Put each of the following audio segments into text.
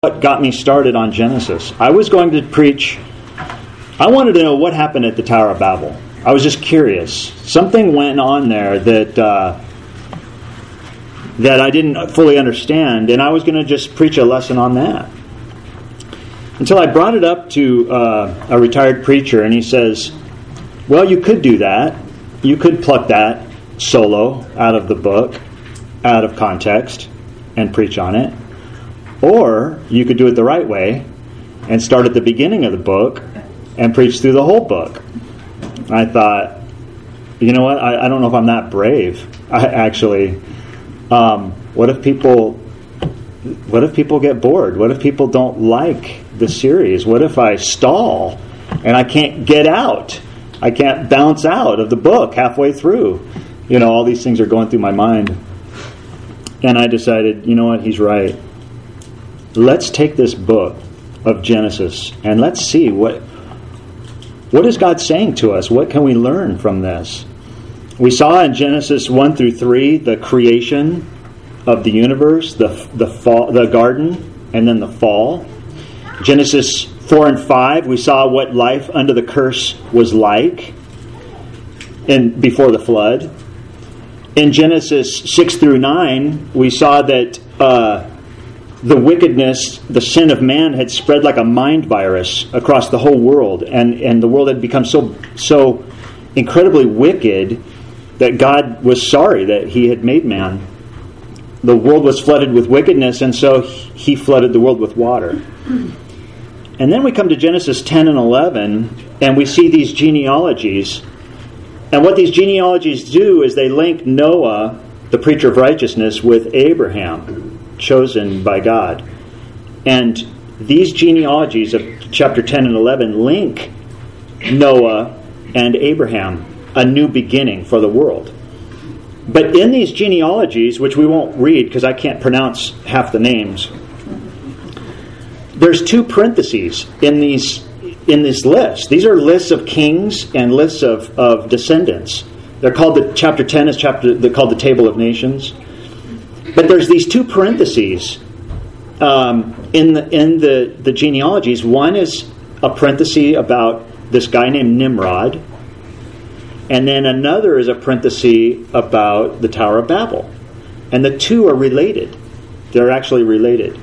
what got me started on Genesis. I was going to preach. I wanted to know what happened at the Tower of Babel. I was just curious. Something went on there that I didn't fully understand, and I was going to just preach a lesson on that. Until I brought it up to a retired preacher, and he says, well, you could do that. You could pluck that solo out of the book, out of context, and preach on it. Or you could do it the right way and start at the beginning of the book and preach through the whole book. I thought, you know what? I don't know if I'm that brave. What if people get bored? What if people don't like the series? What if I stall and I can't get out? I can't bounce out of the book halfway through. You know, all these things are going through my mind. And I decided, you know what? He's right. Let's take this book of Genesis and let's see what is God saying to us? What can we learn from this? We saw in Genesis 1 through 3 the creation of the universe, the fall, the garden, and then the fall. Genesis 4 and 5, we saw what life under the curse was like before the flood. In Genesis 6 through 9, we saw that the wickedness, the sin of man had spread like a mind virus across the whole world, and the world had become so incredibly wicked that God was sorry that He had made man. The world was flooded with wickedness, and so He flooded the world with water. And then we come to Genesis 10 and 11, and we see these genealogies. And what these genealogies do is they link Noah, the preacher of righteousness, with Abraham, chosen by God. And these genealogies of chapter 10 and 11 link Noah and Abraham, a new beginning for the world. But in these genealogies, which we won't read because I can't pronounce half the names, there's two parentheses in this list. These are lists of kings and lists of descendants. They're called chapter 10 is they're called the Table of Nations. But there's these two parentheses in the genealogies. One is a parenthesis about this guy named Nimrod, and then another is a parenthesis about the Tower of Babel. And the two are related. They're actually related.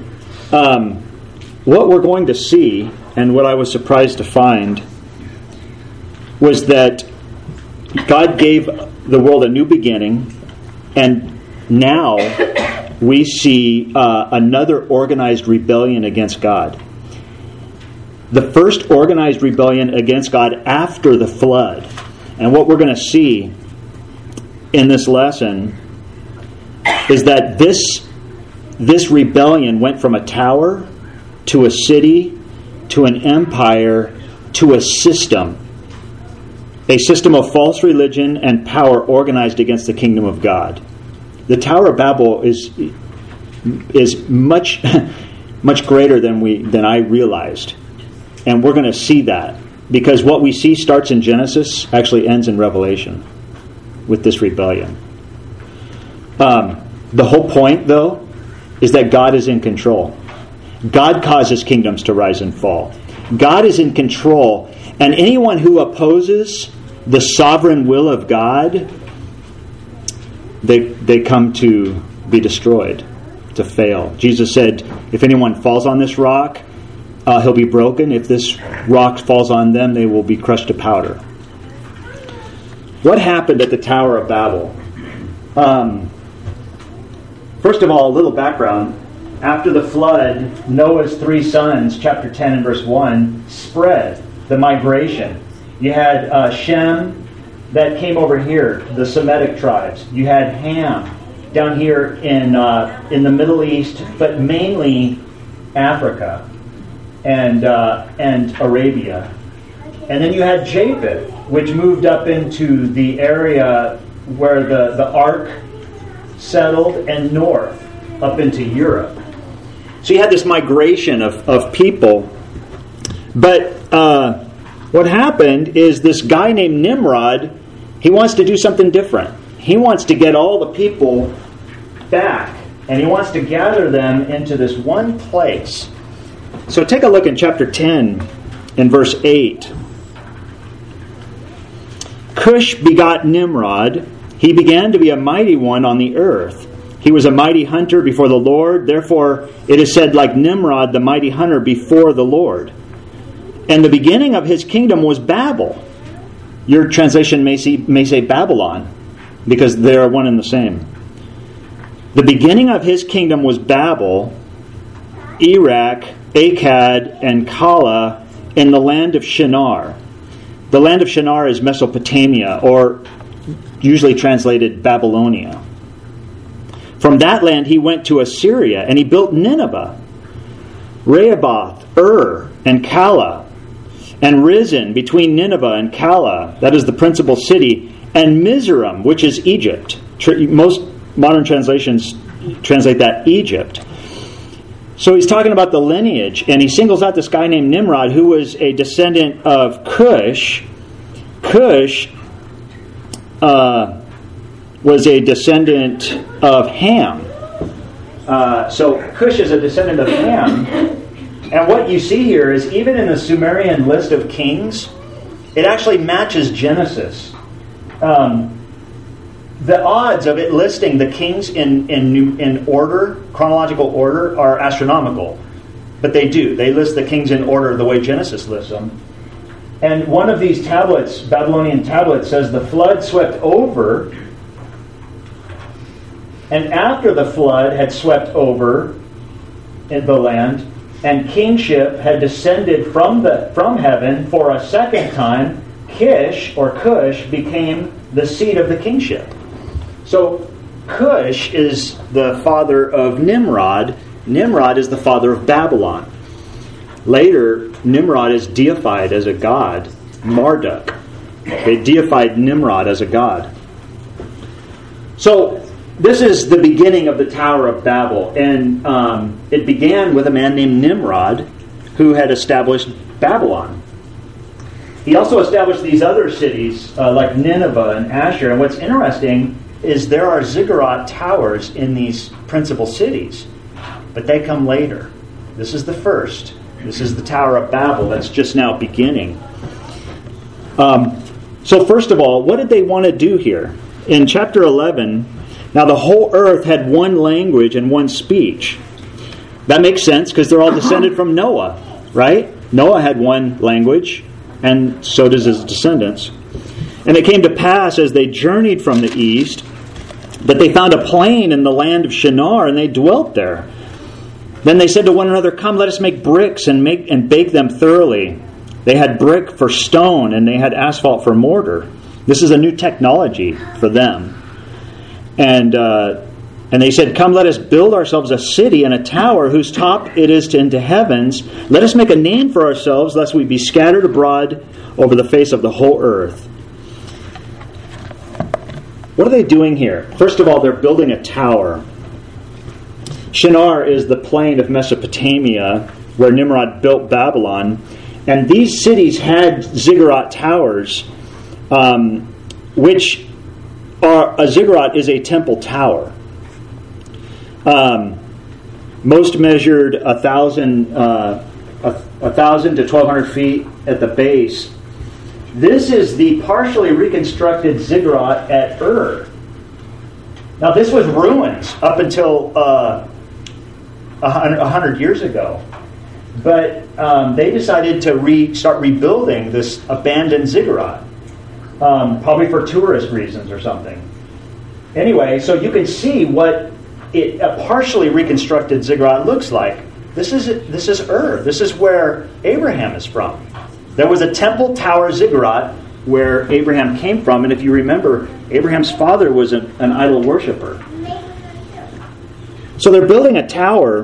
What we're going to see, and what I was surprised to find, was that God gave the world a new beginning, and now we see another organized rebellion against God. The first organized rebellion against God after the flood. And what we're going to see in this lesson is that this rebellion went from a tower to a city to an empire to a system of false religion and power organized against the kingdom of God. The Tower of Babel is much much greater than I realized, and we're going to see that because what we see starts in Genesis, actually ends in Revelation with this rebellion. The whole point, though, is that God is in control. God causes kingdoms to rise and fall. God is in control, and anyone who opposes the sovereign will of God, they come to be destroyed, to fail. Jesus said, if anyone falls on this rock, he'll be broken. If this rock falls on them, they will be crushed to powder. What happened at the Tower of Babel? First of all, a little background. After the flood, Noah's three sons, chapter 10 and verse 1, spread the migration. You had Shem, that came over here, the Semitic tribes. You had Ham down here in the Middle East, but mainly Africa and Arabia. And then you had Japheth, which moved up into the area where the ark settled, and north up into Europe. So you had this migration of people. But what happened is this guy named Nimrod, he wants to do something different. He wants to get all the people back And he wants to gather them into this one place. So take a look in chapter 10 in verse 8. Cush begot Nimrod. He began to be a mighty one on the earth. He was a mighty hunter before the Lord. Therefore, it is said, like Nimrod, the mighty hunter before the Lord. And the beginning of his kingdom was Babel. Your translation may say Babylon, because they are one and the same. The beginning of his kingdom was Babel, Erech, Akkad, and Kala in the land of Shinar. The land of Shinar is Mesopotamia, or usually translated Babylonia. From that land he went to Assyria, and he built Nineveh, Rehoboth, and Kala, and Rizin between Nineveh and Kala, that is the principal city, and Mizraim, which is Egypt. Most modern translations translate that Egypt. So he's talking about the lineage, and he singles out this guy named Nimrod, who was a descendant of Cush. Cush was a descendant of Ham. So Cush is a descendant of Ham. And what you see here is, even in the Sumerian list of kings, it actually matches Genesis. The odds of it listing the kings in order, chronological order, are astronomical. But they do. They list the kings in order the way Genesis lists them. And one of these tablets, Babylonian tablets, says the flood swept over, and after the flood had swept over in the land, and kingship had descended from heaven for a second time, Kish, or Cush, became the seat of the kingship. So Cush is the father of Nimrod. Nimrod is the father of Babylon. Later, Nimrod is deified as a god, Marduk. They deified Nimrod as a god. So this is the beginning of the Tower of Babel, and it began with a man named Nimrod who had established Babylon. He also established these other cities like Nineveh and Asher, and what's interesting is there are ziggurat towers in these principal cities, but they come later. This is the first. This is the Tower of Babel that's just now beginning. So first of all, what did they want to do here? In chapter 11, now the whole earth had one language and one speech. That makes sense because they're all descended from Noah, right? Noah had one language, and so does his descendants. And it came to pass as they journeyed from the east that they found a plain in the land of Shinar, and they dwelt there. Then they said to one another, "Come, let us make bricks and bake them thoroughly." They had brick for stone, and they had asphalt for mortar. This is a new technology for them. And they said, "Come, let us build ourselves a city and a tower whose top it is into heavens. Let us make a name for ourselves, lest we be scattered abroad over the face of the whole earth." What are they doing here? First of all, they're building a tower. Shinar is the plain of Mesopotamia where Nimrod built Babylon. And these cities had ziggurat towers, which are, a ziggurat is a temple tower. Most measured 1,000 to 1,200 feet at the base. This is the partially reconstructed ziggurat at Ur. Now this was ruins up until 100 years ago. But they decided to start rebuilding this abandoned ziggurat, probably for tourist reasons or something. Anyway, so you can see what a partially reconstructed ziggurat looks like. This is Ur. This is where Abraham is from. There was a temple tower ziggurat where Abraham came from, and if you remember, Abraham's father was an idol worshiper. So they're building a tower.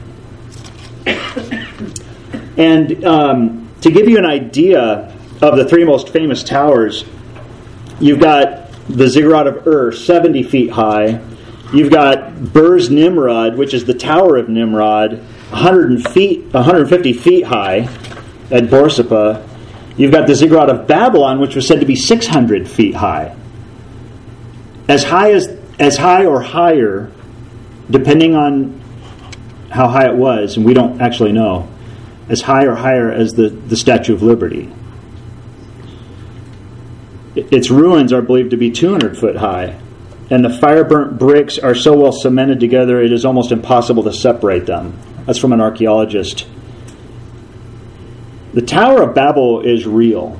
And to give you an idea of the three most famous towers, you've got the Ziggurat of Ur, 70 feet high. You've got Burz Nimrod, which is the Tower of Nimrod, 150 feet high at Borsippa. You've got the Ziggurat of Babylon, which was said to be 600 feet high. As high or higher depending on how high it was, and we don't actually know, as high or higher as the Statue of Liberty. Its ruins are believed to be 200 foot high, and the fire-burnt bricks are so well cemented together it is almost impossible to separate them. That's from an archaeologist. The Tower of Babel is real.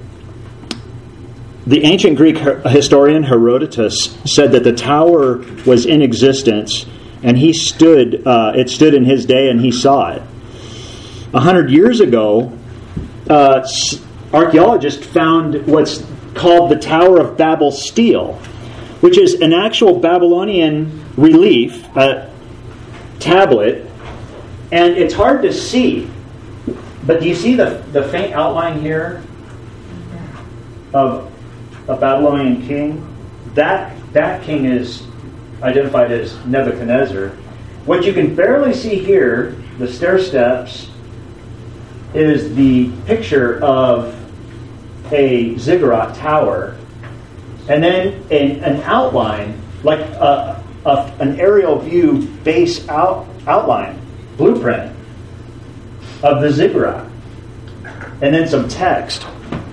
The ancient Greek historian Herodotus said that the tower was in existence, and it stood in his day, and he saw it. 100 years ago, archaeologists found what's called the Tower of Babel stele, which is an actual Babylonian relief, tablet, and it's hard to see. But do you see the faint outline here of a Babylonian king? That king is identified as Nebuchadnezzar. What you can barely see here, the stair steps, is the picture of a ziggurat tower, and then an outline, like an aerial view base outline, blueprint of the ziggurat, and then some text.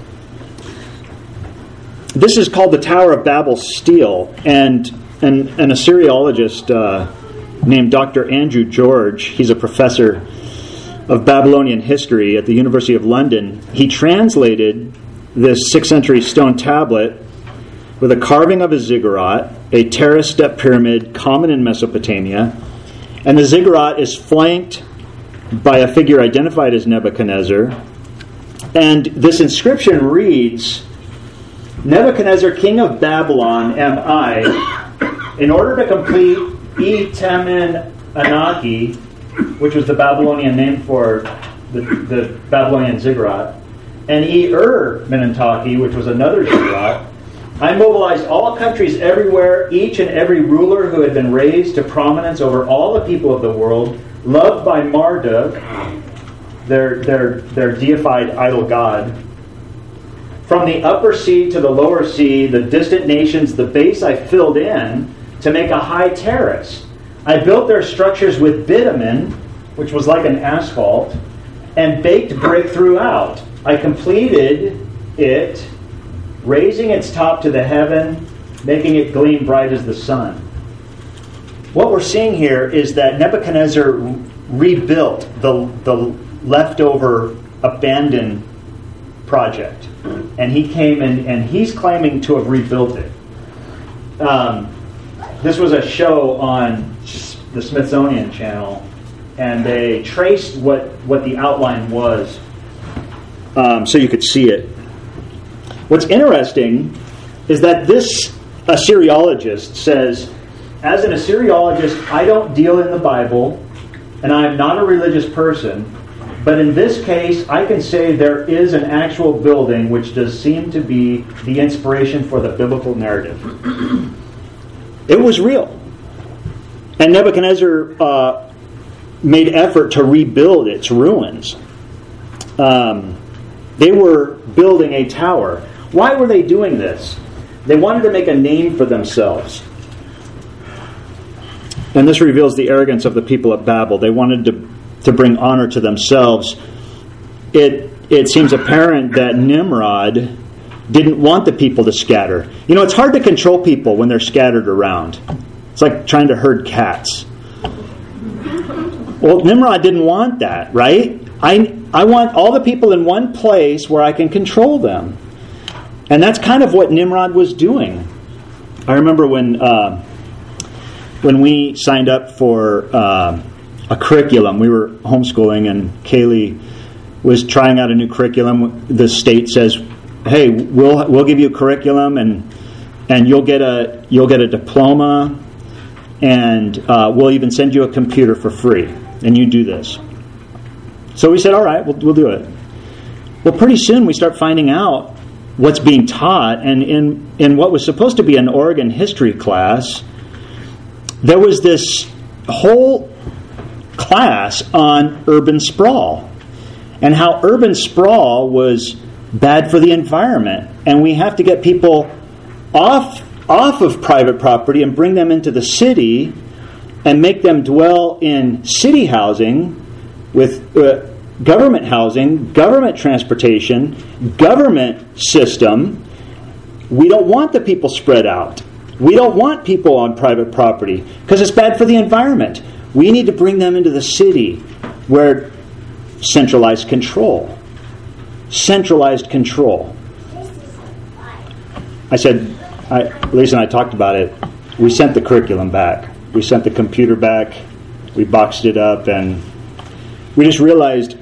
This is called the Tower of Babel stele, and an Assyriologist named Dr. Andrew George, he's a professor of Babylonian history at the University of London. He translated this 6th century stone tablet with a carving of a ziggurat, a terrace step pyramid common in Mesopotamia, and the ziggurat is flanked by a figure identified as Nebuchadnezzar. And this inscription reads, "Nebuchadnezzar, king of Babylon, am I, in order to complete Temen Anaki," which was the Babylonian name for the Babylonian ziggurat, and Menentaki, which was another ziggurat, "I mobilized all countries everywhere, each and every ruler who had been raised to prominence over all the people of the world, loved by Marduk," their deified idol god, "from the upper sea to the lower sea, the distant nations, the base I filled in to make a high terrace. I built their structures with bitumen," which was like an asphalt, "and baked brick throughout. I completed it, raising its top to the heaven, making it gleam bright as the sun." What we're seeing here is that Nebuchadnezzar rebuilt the leftover abandoned project. And he came in, and he's claiming to have rebuilt it. This was a show on the Smithsonian Channel, and they traced what the outline was so you could see it. What's interesting is that this Assyriologist says, as an Assyriologist, I don't deal in the Bible, and I am not a religious person, but in this case, I can say there is an actual building which does seem to be the inspiration for the biblical narrative. It was real. And Nebuchadnezzar made effort to rebuild its ruins. They were building a tower. Why were they doing this? They wanted to make a name for themselves. And this reveals the arrogance of the people at Babel. They wanted to bring honor to themselves. It seems apparent that Nimrod didn't want the people to scatter. You know, it's hard to control people when they're scattered around. It's like trying to herd cats. Well, Nimrod didn't want that, right? I want all the people in one place where I can control them. And that's kind of what Nimrod was doing. I remember when we signed up for a curriculum, we were homeschooling, and Kaylee was trying out a new curriculum. The state says, "Hey, we'll give you a curriculum, and you'll get a diploma, and we'll even send you a computer for free, and you do this." So we said, "All right, we'll do it." Well, pretty soon we start finding out what's being taught, and in what was supposed to be an Oregon history class, there was this whole class on urban sprawl and how urban sprawl was bad for the environment, and we have to get people off of private property and bring them into the city, and make them dwell in city housing with government housing, government transportation, government system. We don't want the people spread out. We don't want people on private property because it's bad for the environment. We need to bring them into the city where centralized control. Centralized control. I said, Lisa and I talked about it. We sent the curriculum back. We sent the computer back. We boxed it up, and we just realized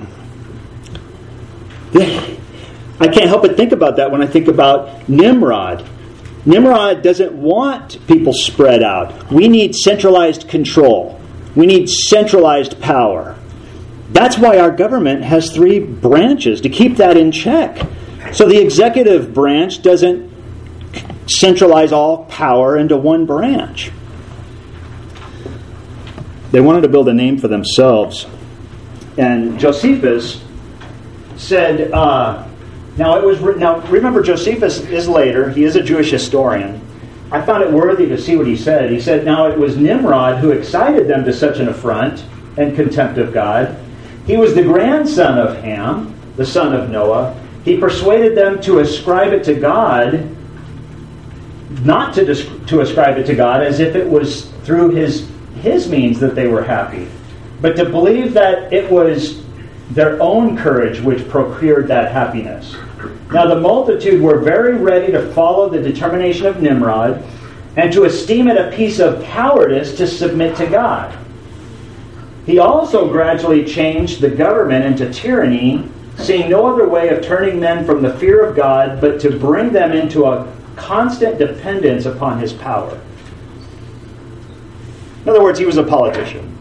I can't help but think about that when I think about Nimrod. Nimrod doesn't want people spread out. We need centralized control. We need centralized power. That's why our government has 3 branches, to keep that in check. So the executive branch doesn't centralize all power into one branch. They wanted to build a name for themselves. And Josephus said, now remember, Josephus is later. He is a Jewish historian. I found it worthy to see what he said. He said, now it was Nimrod who excited them to such an affront and contempt of God. He was the grandson of Ham, the son of Noah. He persuaded them to ascribe it to God, not to ascribe it to God as if it was through his means that they were happy, but to believe that it was their own courage which procured that happiness. Now the multitude were very ready to follow the determination of Nimrod and to esteem it a piece of cowardice to submit to God. He also gradually changed the government into tyranny, seeing no other way of turning men from the fear of God but to bring them into a constant dependence upon his power. In other words, he was a politician.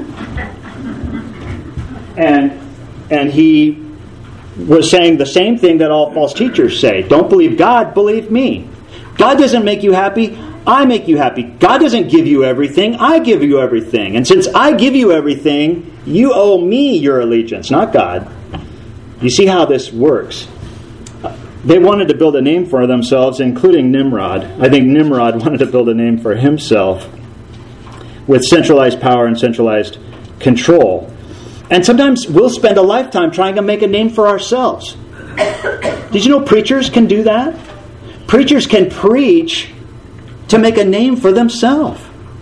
And he was saying the same thing that all false teachers say. Don't believe God, believe me. God doesn't make you happy, I make you happy. God doesn't give you everything, I give you everything. And since I give you everything, you owe me your allegiance, not God. You see how this works. They wanted to build a name for themselves, including Nimrod. I think Nimrod wanted to build a name for himself with centralized power and centralized control. And sometimes we'll spend a lifetime trying to make a name for ourselves. Did you know preachers can do that? Preachers can preach to make a name for themselves.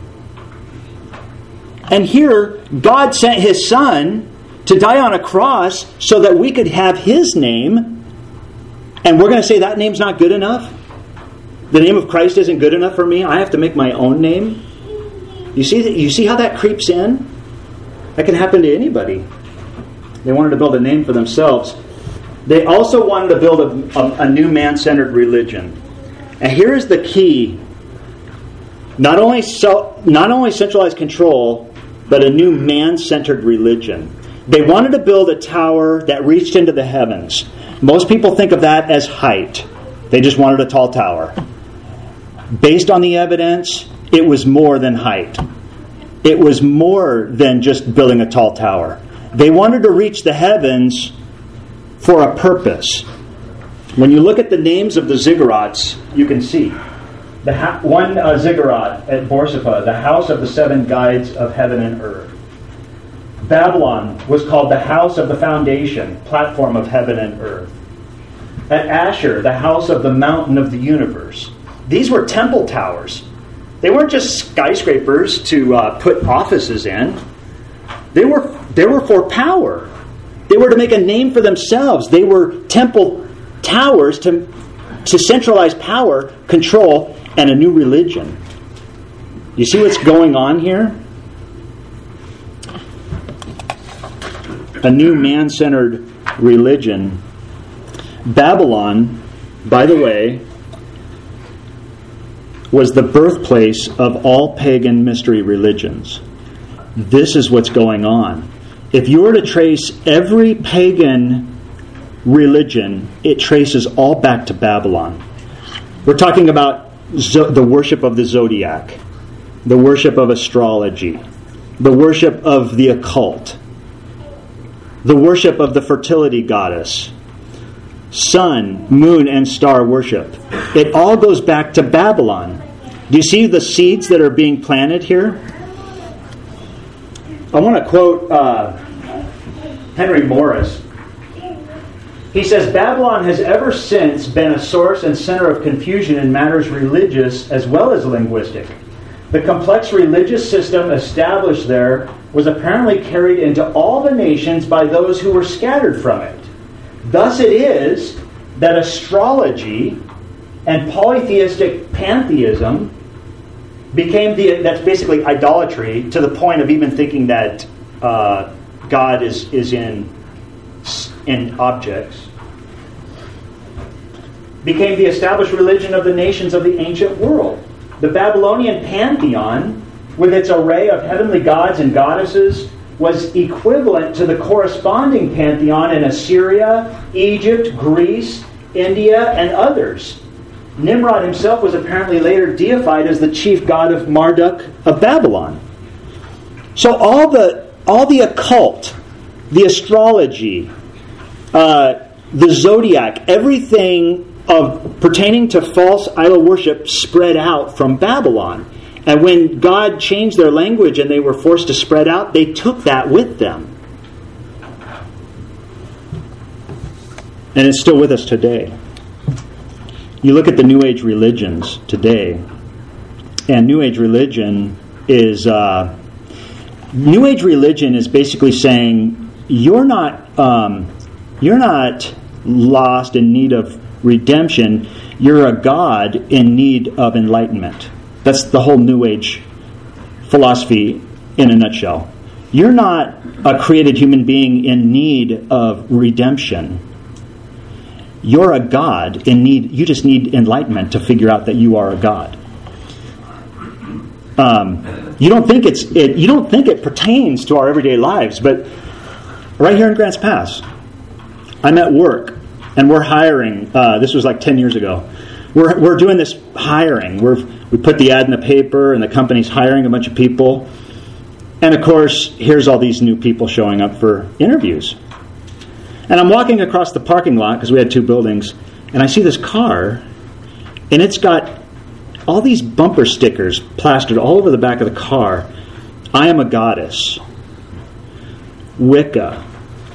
And here, God sent His Son to die on a cross so that we could have His name. And we're going to say that name's not good enough? The name of Christ isn't good enough for me? I have to make my own name? You see how that creeps in? That can happen to anybody. They wanted to build a name for themselves. They also wanted to build a new man-centered religion. And here is the key. Not only centralized control, but a new man-centered religion. They wanted to build a tower that reached into the heavens. Most people think of that as height. They just wanted a tall tower. Based on the evidence, it was more than height. It was more than just building a tall tower. They wanted to reach the heavens for a purpose. When you look at the names of the ziggurats, you can see. One ziggurat at Borsippa, the house of the 7 guides of heaven and earth. Babylon was called the house of the foundation, platform of heaven and earth. At Asher, the house of the mountain of the universe. These were temple towers. They weren't just skyscrapers to put offices in. They were for power. They were to make a name for themselves. They were temple towers to centralize power, control, and a new religion. You see what's going on here? A new man-centered religion. Babylon, by the way, was the birthplace of all pagan mystery religions. This is what's going on. If you were to trace every pagan religion, it traces all back to Babylon. We're talking about the worship of the zodiac, the worship of astrology, the worship of the occult, the worship of the fertility goddess, sun, moon, and star worship. It all goes back to Babylon. Do you see the seeds that are being planted here? I want to quote Henry Morris. He says, Babylon has ever since been a source and center of confusion in matters religious as well as linguistic. The complex religious system established there was apparently carried into all the nations by those who were scattered from it. Thus it is that astrology and polytheistic pantheism became that's basically idolatry, to the point of even thinking that God is in objects, became the established religion of the nations of the ancient world. The Babylonian pantheon, with its array of heavenly gods and goddesses, was equivalent to the corresponding pantheon in Assyria, Egypt, Greece, India, and others. Nimrod himself was apparently later deified as the chief god of Marduk of Babylon. So all the occult, the astrology, the zodiac, everything pertaining to false idol worship spread out from Babylon. And when God changed their language and they were forced to spread out, they took that with them. And it's still with us today. You look at the New Age religions today, and New Age religion is basically saying you're not lost in need of redemption. You're a God in need of enlightenment. That's the whole New Age philosophy in a nutshell. You're not a created human being in need of redemption. You're a God in need. You just need enlightenment to figure out that you are a God. You don't think it pertains to our everyday lives, but right here in Grants Pass, I'm at work and we're hiring. This was like 10 years ago. We're doing this hiring. We put the ad in the paper, and the company's hiring a bunch of people. And of course, here's all these new people showing up for interviews. And I'm walking across the parking lot, because we had 2 buildings, and I see this car, and it's got all these bumper stickers plastered all over the back of the car. I am a goddess. Wicca.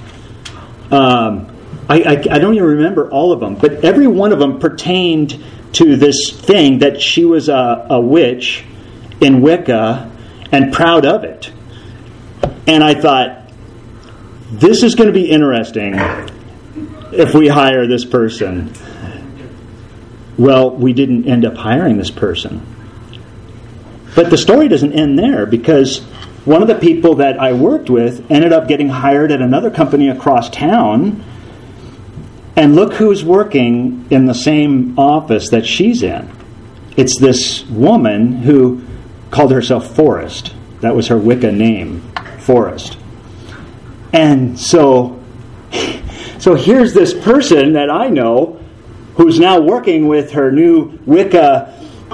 I don't even remember all of them, but every one of them pertained to this thing that she was a witch in Wicca and proud of it. And I thought, this is going to be interesting if we hire this person. Well, we didn't end up hiring this person. But the story doesn't end there, because one of the people that I worked with ended up getting hired at another company across town. And look who's working in the same office that she's in. It's this woman who called herself Forrest. That was her Wicca name, Forrest. And so here's this person that I know who's now working with her new Wicca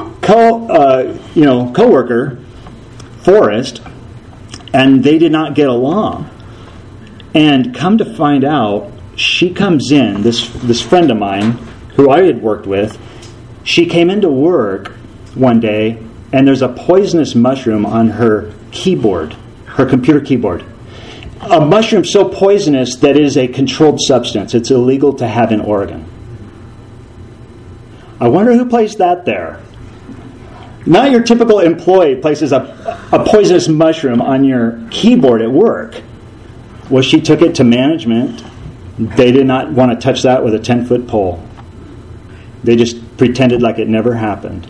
co-worker, Forrest, and they did not get along. And come to find out, she comes in, this friend of mine who I had worked with, she came into work one day, and there's a poisonous mushroom on her keyboard, her computer keyboard. A mushroom so poisonous that it is a controlled substance. It's illegal to have in Oregon. I wonder who placed that there. Not your typical employee places a poisonous mushroom on your keyboard at work. Well, she took it to management. They did not want to touch that with a 10-foot pole. They just pretended like it never happened.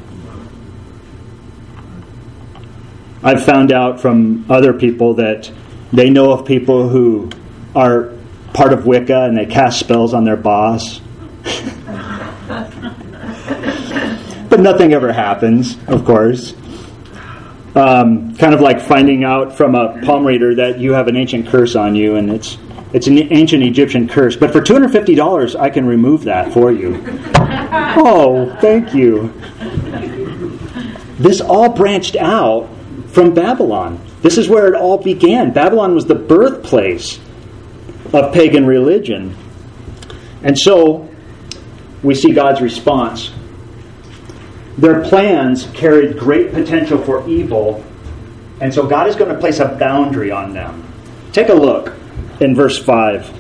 I've found out from other people that they know of people who are part of Wicca and they cast spells on their boss. But nothing ever happens, of course. Kind of like finding out from a palm reader that you have an ancient curse on you, and it's an ancient Egyptian curse. But for $250, I can remove that for you. Oh, thank you. This all branched out from Babylon. This is where it all began. Babylon was the birthplace of pagan religion. And so we see God's response. Their plans carried great potential for evil, And so God is going to place a boundary on them. Take a look in verse 5.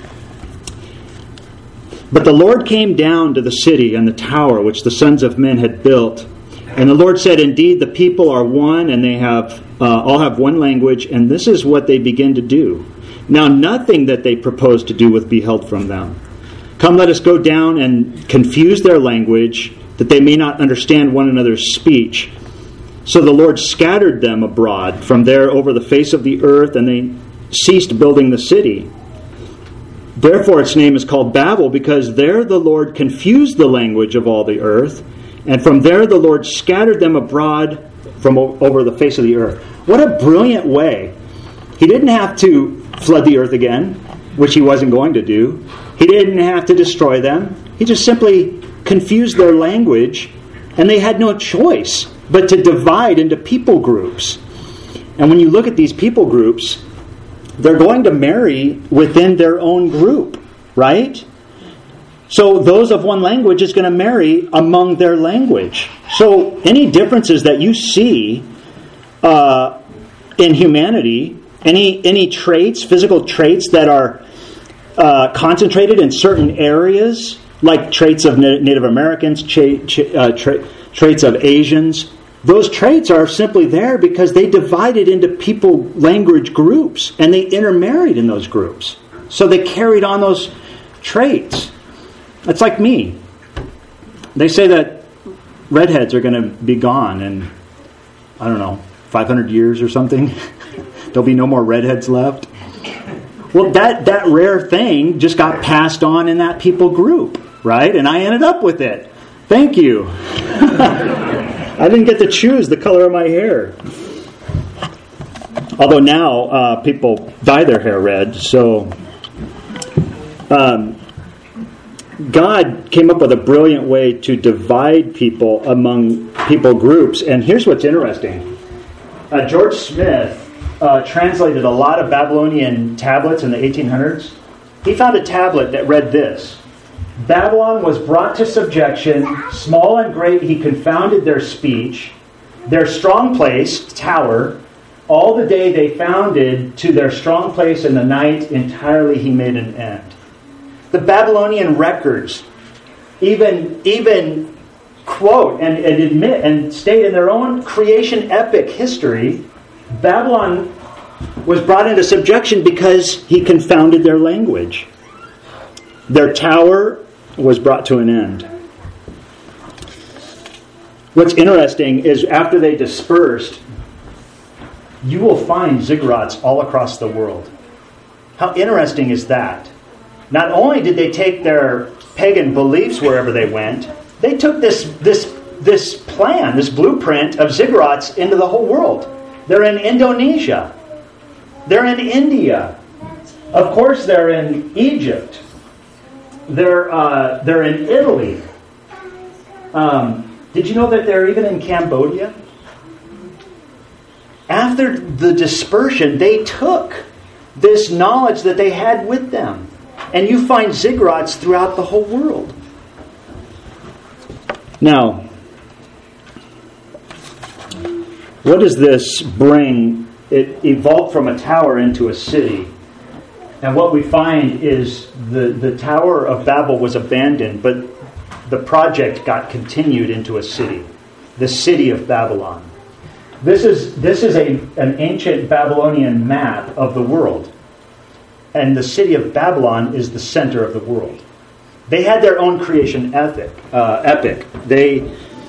But the Lord came down to the city and the tower which the sons of men had built. And the Lord said, indeed, the people are one, and they have all have one language, and this is what they begin to do. Now nothing that they propose to do will be held from them. Come, let us go down and confuse their language, that they may not understand one another's speech. So the Lord scattered them abroad from there over the face of the earth, and they ceased building the city. Therefore its name is called Babel, because there the Lord confused the language of all the earth, and from there the Lord scattered them abroad from over the face of the earth. What a brilliant way. He didn't have to flood the earth again, which he wasn't going to do. He didn't have to destroy them. He just simply confused their language, and they had no choice but to divide into people groups. And when you look at these people groups, they're going to marry within their own group, right? So those of one language is going to marry among their language. So any differences that you see in humanity, any traits, physical traits that are concentrated in certain areas, like traits of Native Americans, traits of Asians, those traits are simply there because they divided into people language groups, and they intermarried in those groups. So they carried on those traits. It's like me. They say that redheads are going to be gone in, 500 years or something. There'll be no more redheads left. Well, that rare thing just got passed on in that people group, right? And I ended up with it. Thank you. I didn't get to choose the color of my hair. Although now people dye their hair red, so God came up with a brilliant way to divide people among people groups. And here's what's interesting. George Smith translated a lot of Babylonian tablets in the 1800s. He found a tablet that read this: Babylon was brought to subjection, small and great he confounded their speech, their strong place, tower, all the day they founded to their strong place in the night, entirely he made an end. The Babylonian records even quote and admit and state in their own creation epic history, Babylon was brought into subjection because he confounded their language. Their tower was brought to an end. What's interesting is after they dispersed, you will find ziggurats all across the world. How interesting is that? Not only did they take their pagan beliefs wherever they went, they took this plan, this blueprint of ziggurats into the whole world. They're in Indonesia. They're in India. Of course, they're in Egypt. They're in Italy. Did you know that they're even in Cambodia? After the dispersion, they took this knowledge that they had with them. And you find ziggurats throughout the whole world. Now, what does this bring? It evolved from a tower into a city. And what we find is the Tower of Babel was abandoned, but the project got continued into a city. The city of Babylon. This is an ancient Babylonian map of the world. And the city of Babylon is the center of the world. They had their own creation epic. They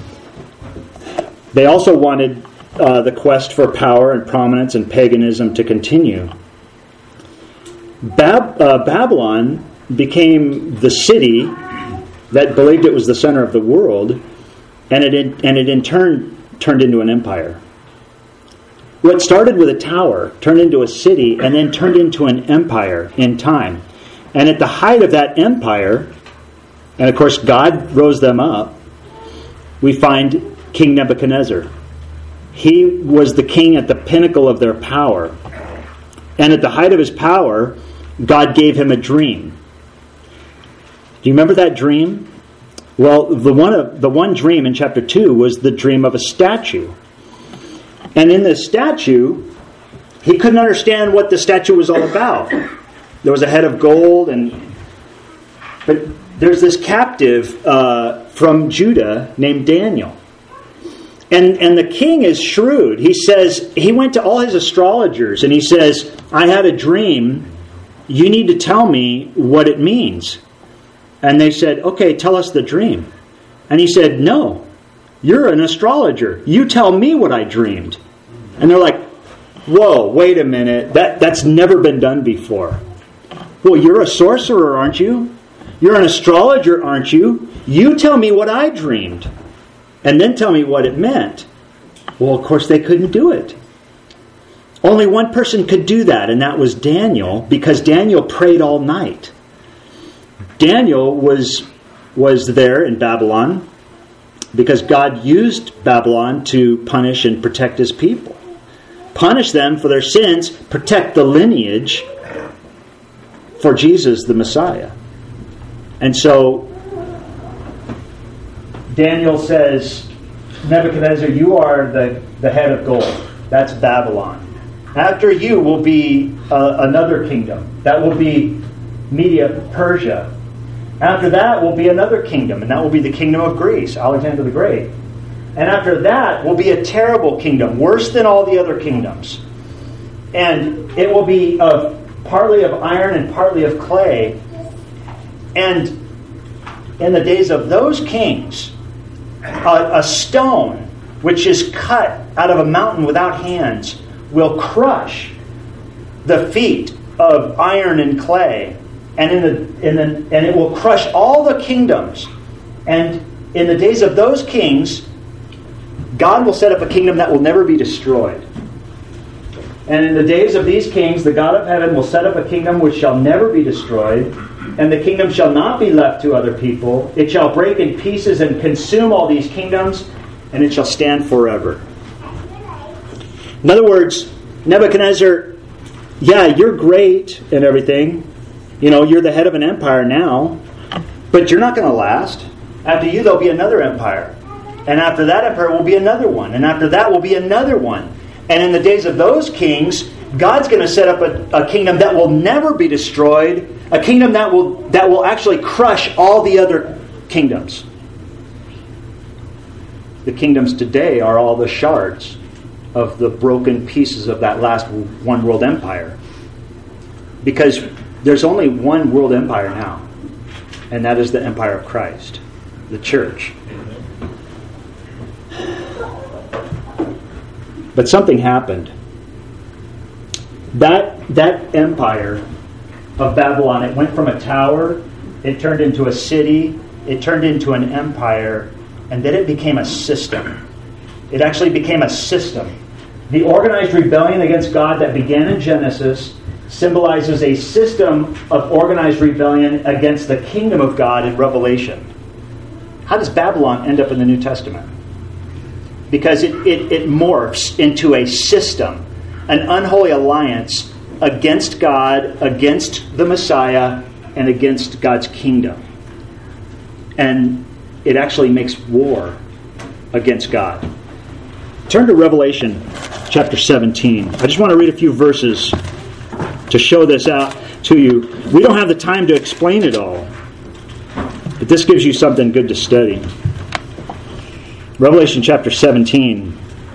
also wanted the quest for power and prominence and paganism to continue. Babylon became the city that believed it was the center of the world, and it in turn turned into an empire. What started with a tower turned into a city and then turned into an empire in time. And at the height of that empire, and of course God rose them up, we find King Nebuchadnezzar. He was the king at the pinnacle of their power. And at the height of his power, God gave him a dream. Do you remember that dream? Well, the one dream in chapter 2 was the dream of a statue. And in this statue, he couldn't understand what the statue was all about. There was a head of gold, but there's this captive from Judah named Daniel. And the king is shrewd. He says, he went to all his astrologers and he says, I had a dream. You need to tell me what it means. And they said, okay, tell us the dream. And he said, no, you're an astrologer. You tell me what I dreamed. And they're like, whoa, wait a minute. That's never been done before. Well, you're a sorcerer, aren't you? You're an astrologer, aren't you? You tell me what I dreamed. And then tell me what it meant. Well, of course, they couldn't do it. Only one person could do that, and that was Daniel, because Daniel prayed all night. Daniel was there in Babylon because God used Babylon to punish and protect his people. Punish them for their sins, protect the lineage for Jesus, the Messiah. And so Daniel says, Nebuchadnezzar, you are the head of gold. That's Babylon. After you will be another kingdom. That will be Media, Persia. After that will be another kingdom, and that will be the kingdom of Greece, Alexander the Great. And after that will be a terrible kingdom, worse than all the other kingdoms. And it will be partly of iron and partly of clay. And in the days of those kings, a stone which is cut out of a mountain without hands will crush the feet of iron and clay, and and it will crush all the kingdoms. And in the days of those kings, God will set up a kingdom that will never be destroyed. And in the days of these kings, the God of heaven will set up a kingdom which shall never be destroyed, and the kingdom shall not be left to other people. It shall break in pieces and consume all these kingdoms, and it shall stand forever. In other words, Nebuchadnezzar, yeah, you're great and everything. You know, you're the head of an empire now, but you're not going to last. After you, there'll be another empire. And after that empire will be another one. And after that will be another one. And in the days of those kings, God's going to set up a kingdom that will never be destroyed, a kingdom that will actually crush all the other kingdoms. The kingdoms today are all the shards of the broken pieces of that last one world empire. Because there's only one world empire now, and that is the empire of Christ, the church. But something happened. That empire of Babylon, it went from a tower, it turned into a city, it turned into an empire, and then it became a system. It actually became a system. The organized rebellion against God that began in Genesis symbolizes a system of organized rebellion against the kingdom of God in Revelation. How does Babylon end up in the New Testament? Because it morphs into a system, an unholy alliance against God, against the Messiah, and against God's kingdom. And it actually makes war against God. Turn to Revelation chapter 17. I just want to read a few verses to show this out to you. We don't have the time to explain it all, but this gives you something good to study. Revelation chapter 17.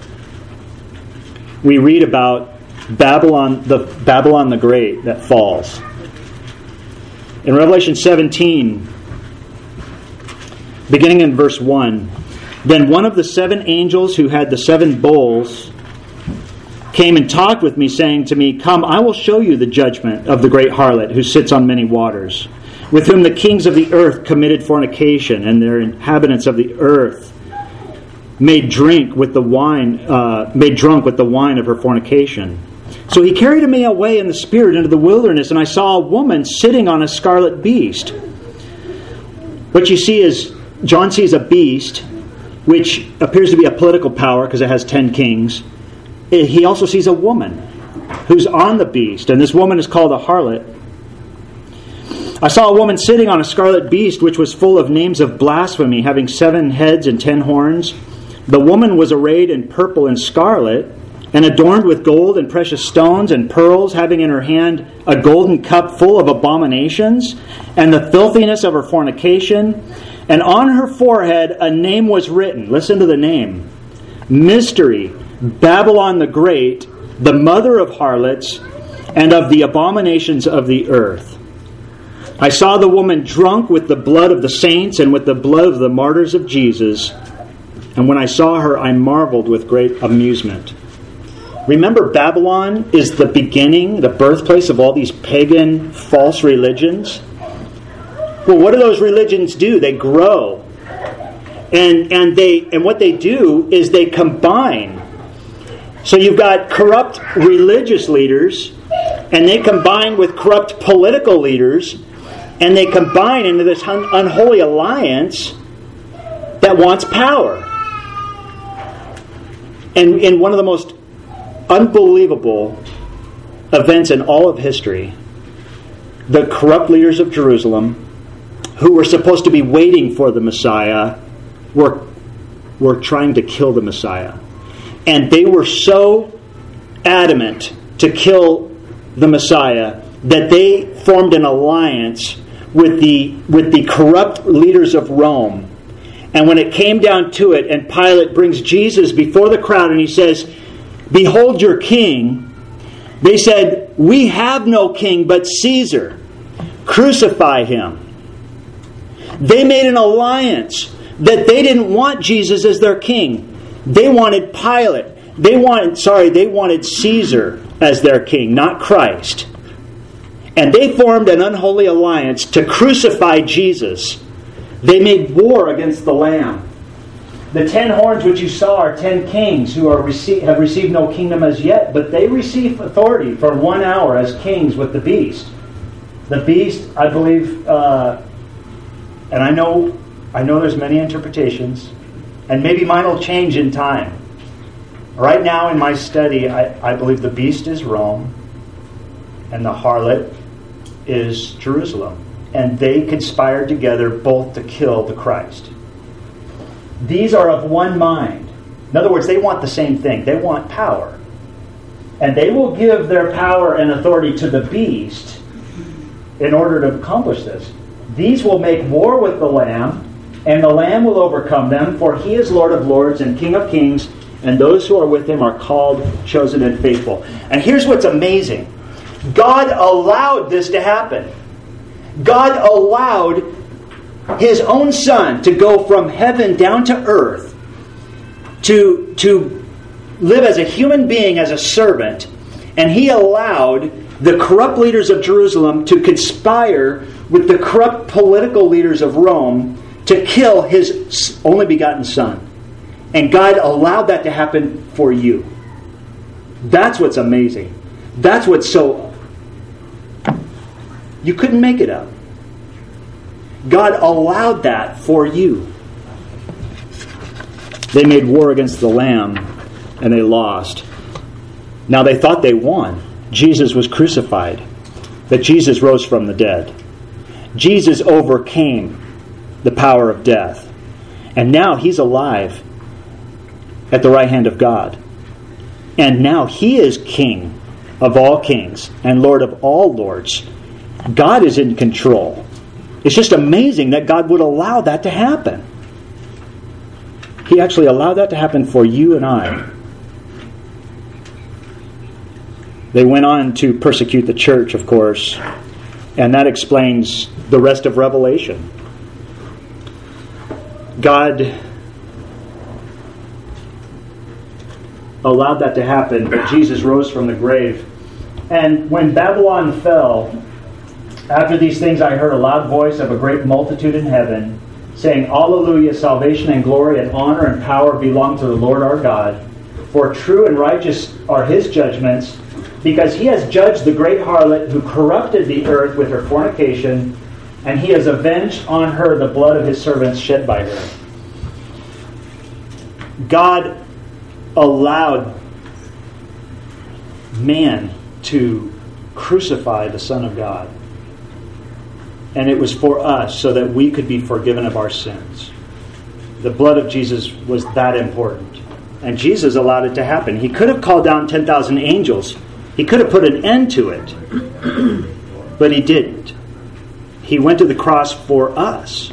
We read about Babylon the Great that falls. In Revelation 17, beginning in verse 1, then one of the seven angels who had the seven bowls came and talked with me, saying to me, come, I will show you the judgment of the great harlot who sits on many waters, with whom the kings of the earth committed fornication, and their inhabitants of the earth made drunk with the wine of her fornication. So he carried me away in the spirit into the wilderness, and I saw a woman sitting on a scarlet beast. What you see is, John sees a beast, which appears to be a political power because it has 10 kings. He also sees a woman who's on the beast, and this woman is called a harlot. I saw a woman sitting on a scarlet beast, which was full of names of blasphemy, having 7 heads and 10 horns. The woman was arrayed in purple and scarlet, and adorned with gold and precious stones and pearls, having in her hand a golden cup full of abominations and the filthiness of her fornication. And on her forehead a name was written. Listen to the name. Mystery, Babylon the Great, the mother of harlots and of the abominations of the earth. I saw the woman drunk with the blood of the saints and with the blood of the martyrs of Jesus. And when I saw her, I marveled with great amusement. Remember, Babylon is the beginning, the birthplace of all these pagan false religions. Well, what do those religions do? They grow. And what they do is they combine. So you've got corrupt religious leaders, and they combine with corrupt political leaders, and they combine into this unholy alliance that wants power. And in one of the most unbelievable events in all of history, the corrupt leaders of Jerusalem, who were supposed to be waiting for the Messiah, were trying to kill the Messiah. And they were so adamant to kill the Messiah that they formed an alliance with the corrupt leaders of Rome. And when it came down to it, and Pilate brings Jesus before the crowd and he says, "Behold your king," they said, "We have no king but Caesar. Crucify him." They made an alliance that they didn't want Jesus as their king. They wanted Pilate. They wanted Caesar as their king, not Christ. And they formed an unholy alliance to crucify Jesus. They made war against the Lamb. The 10 horns which you saw are 10 kings who have received no kingdom as yet, but they receive authority for 1 hour as kings with the beast. The beast, I believe, and I know there's many interpretations, and maybe mine will change in time. Right now in my study, I believe the beast is Rome, and the harlot is Jerusalem. And they conspired together both to kill the Christ. These are of one mind. In other words, they want the same thing. They want power. And they will give their power and authority to the beast in order to accomplish this. These will make war with the Lamb, and the Lamb will overcome them, for he is Lord of lords and King of kings, and those who are with him are called, chosen, and faithful. And here's what's amazing. God allowed this to happen. God allowed his own Son to go from heaven down to earth to live as a human being, as a servant, and he allowed the corrupt leaders of Jerusalem to conspire with the corrupt political leaders of Rome to kill his only begotten Son. And God allowed that to happen for you. That's what's amazing. That's what's so... You couldn't make it up. God allowed that for you. They made war against the Lamb, and they lost. Now they thought they won. Jesus was crucified, but Jesus rose from the dead. Jesus overcame the power of death. And now he's alive at the right hand of God. And now he is King of all kings and Lord of all lords. God is in control. It's just amazing that God would allow that to happen. He actually allowed that to happen for you and I. They went on to persecute the church, of course, and that explains the rest of Revelation. God allowed that to happen, but Jesus rose from the grave. And when Babylon fell, after these things I heard a loud voice of a great multitude in heaven, saying, Alleluia, salvation and glory and honor and power belong to the Lord our God. For true and righteous are his judgments, because he has judged the great harlot who corrupted the earth with her fornication, and he has avenged on her the blood of his servants shed by her. God allowed man to crucify the Son of God. And it was for us so that we could be forgiven of our sins. The blood of Jesus was that important. And Jesus allowed it to happen. He could have called down 10,000 angels. He could have put an end to it. But he didn't. He went to the cross for us.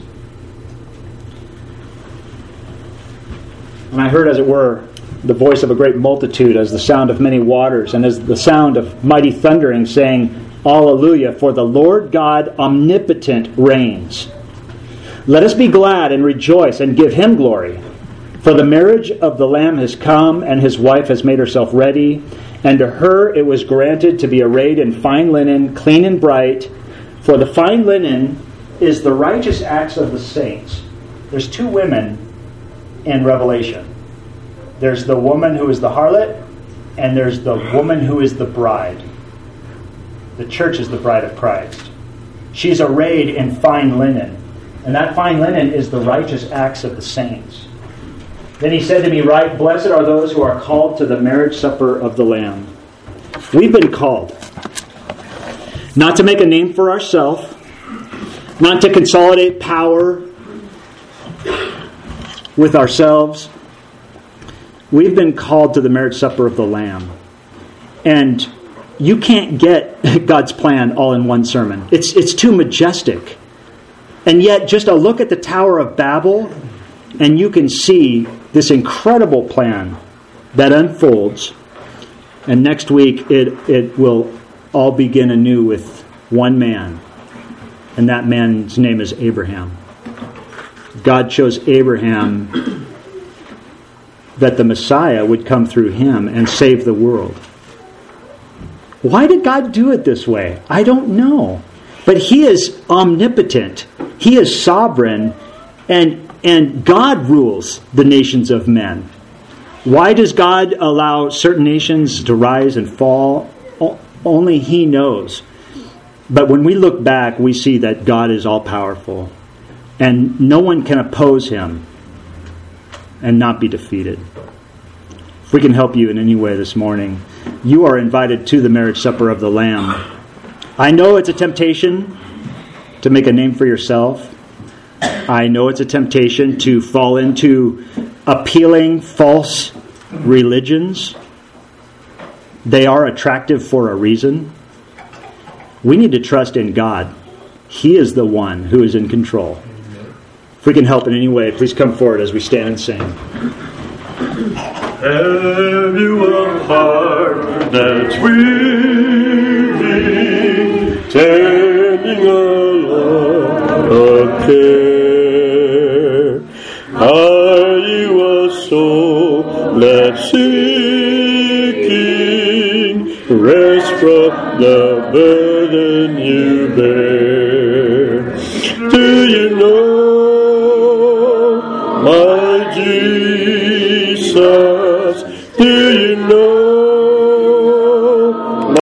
And I heard, as it were, the voice of a great multitude, as the sound of many waters, and as the sound of mighty thundering, saying, Alleluia, for the Lord God omnipotent reigns. Let us be glad and rejoice and give him glory. For the marriage of the Lamb has come, and his wife has made herself ready. And to her it was granted to be arrayed in fine linen, clean and bright. For the fine linen is the righteous acts of the saints. There's two women in Revelation. There's the woman who is the harlot, and there's the woman who is the bride. The church is the bride of Christ. She's arrayed in fine linen. And that fine linen is the righteous acts of the saints. Then he said to me, Right, blessed are those who are called to the marriage supper of the Lamb. We've been called not to make a name for ourselves, not to consolidate power with ourselves. We've been called to the marriage supper of the Lamb. And you can't get God's plan all in one sermon. It's too majestic. And yet, just a look at the Tower of Babel, and you can see this incredible plan that unfolds. And next week, it will all begin anew with one man. And that man's name is Abraham. God chose Abraham that the Messiah would come through him and save the world. Why did God do it this way? I don't know. But he is omnipotent. He is sovereign. And God rules the nations of men. Why does God allow certain nations to rise and fall? Only he knows. But when we look back, we see that God is all-powerful. And no one can oppose him and not be defeated. If we can help you in any way this morning, you are invited to the marriage supper of the Lamb. I know it's a temptation to make a name for yourself. I know it's a temptation to fall into appealing false religions. They are attractive for a reason. We need to trust in God. He is the one who is in control. If we can help in any way, please come forward as we stand and sing. Have you a heart that's weary, tending along a care? Are you a soul that's seeking rest from the burden you bear? Do you know my Jesus? Do you know